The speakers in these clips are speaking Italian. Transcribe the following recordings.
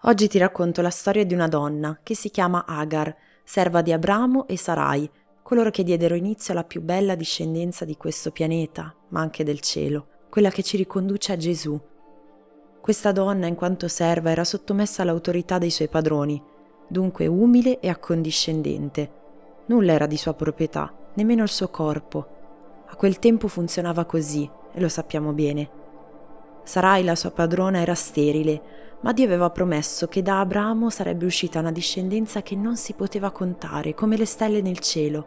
Oggi ti racconto la storia di una donna che si chiama Agar, serva di Abramo e Sarai, coloro che diedero inizio alla più bella discendenza di questo pianeta, ma anche del cielo, quella che ci riconduce a Gesù. Questa donna, in quanto serva, era sottomessa all'autorità dei suoi padroni, dunque umile e accondiscendente. Nulla era di sua proprietà, nemmeno il suo corpo. A quel tempo funzionava così, e lo sappiamo bene. Sarai, la sua padrona, era sterile, ma Dio aveva promesso che da Abramo sarebbe uscita una discendenza che non si poteva contare, come le stelle nel cielo.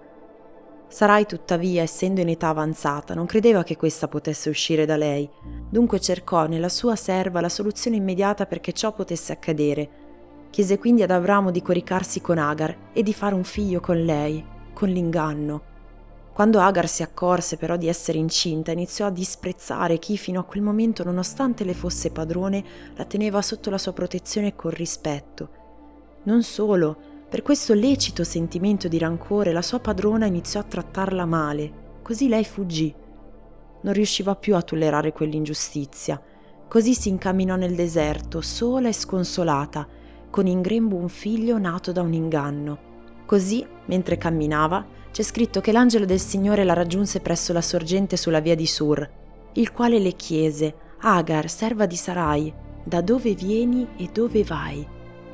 Sarai, tuttavia, essendo in età avanzata, non credeva che questa potesse uscire da lei, dunque cercò nella sua serva la soluzione immediata perché ciò potesse accadere. Chiese quindi ad Abramo di coricarsi con Agar e di fare un figlio con lei, con l'inganno. Quando Agar si accorse però di essere incinta, iniziò a disprezzare chi fino a quel momento, nonostante le fosse padrone, la teneva sotto la sua protezione con rispetto. Non solo, per questo lecito sentimento di rancore la sua padrona iniziò a trattarla male, così lei fuggì. Non riusciva più a tollerare quell'ingiustizia, così si incamminò nel deserto, sola e sconsolata, con in grembo un figlio nato da un inganno. Così, mentre camminava, c'è scritto che l'angelo del Signore la raggiunse presso la sorgente sulla via di Sur, il quale le chiese: Agar, serva di Sarai, da dove vieni e dove vai?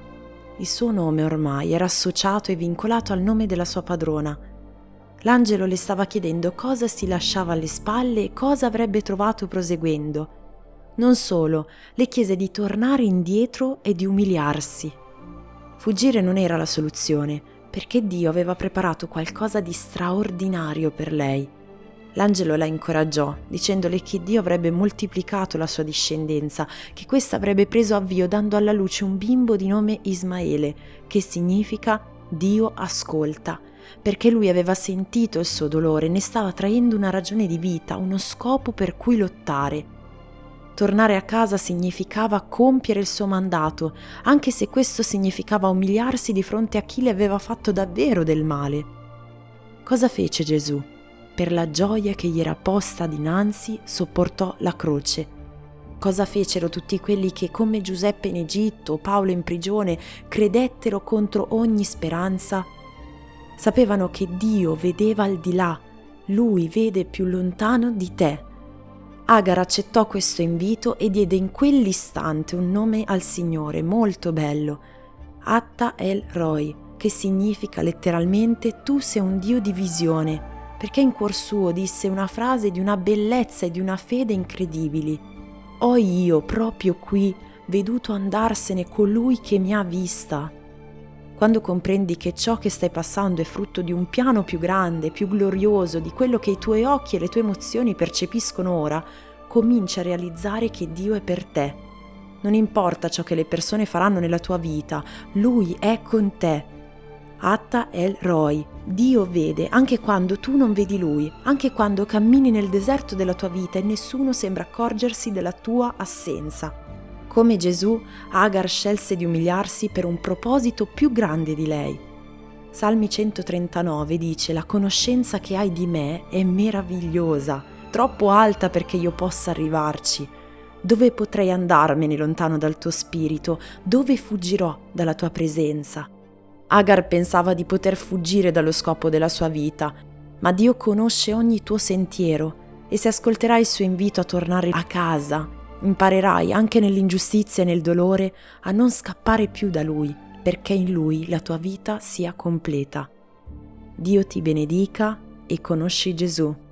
Il suo nome ormai era associato e vincolato al nome della sua padrona. L'angelo le stava chiedendo cosa si lasciava alle spalle e cosa avrebbe trovato proseguendo. Non solo, le chiese di tornare indietro e di umiliarsi. Fuggire non era la soluzione, perché Dio aveva preparato qualcosa di straordinario per lei. L'angelo la incoraggiò, dicendole che Dio avrebbe moltiplicato la sua discendenza, che questa avrebbe preso avvio dando alla luce un bimbo di nome Ismaele, che significa Dio ascolta, perché lui aveva sentito il suo dolore e ne stava traendo una ragione di vita, uno scopo per cui lottare. Tornare a casa significava compiere il suo mandato, anche se questo significava umiliarsi di fronte a chi le aveva fatto davvero del male. Cosa fece Gesù? Per la gioia che gli era posta dinanzi, sopportò la croce. Cosa fecero tutti quelli che, come Giuseppe in Egitto o Paolo in prigione, credettero contro ogni speranza? Sapevano che Dio vedeva al di là, Lui vede più lontano di te. Agar accettò questo invito e diede in quell'istante un nome al Signore molto bello, Atta El Roi, che significa letteralmente tu sei un Dio di visione, perché in cuor suo disse una frase di una bellezza e di una fede incredibili. Ho io proprio qui veduto andarsene colui che mi ha vista. Quando comprendi che ciò che stai passando è frutto di un piano più grande, più glorioso, di quello che i tuoi occhi e le tue emozioni percepiscono ora, cominci a realizzare che Dio è per te. Non importa ciò che le persone faranno nella tua vita, Lui è con te. Atta El Roi, Dio vede anche quando tu non vedi Lui, anche quando cammini nel deserto della tua vita e nessuno sembra accorgersi della tua assenza. Come Gesù, Agar scelse di umiliarsi per un proposito più grande di lei. Salmi 139 dice: la conoscenza che hai di me è meravigliosa, troppo alta perché io possa arrivarci. Dove potrei andarmene lontano dal tuo spirito? Dove fuggirò dalla tua presenza? Agar pensava di poter fuggire dallo scopo della sua vita, ma Dio conosce ogni tuo sentiero e se ascolterai il suo invito a tornare a casa, imparerai anche nell'ingiustizia e nel dolore a non scappare più da Lui, perché in Lui la tua vita sia completa. Dio ti benedica e conosci Gesù.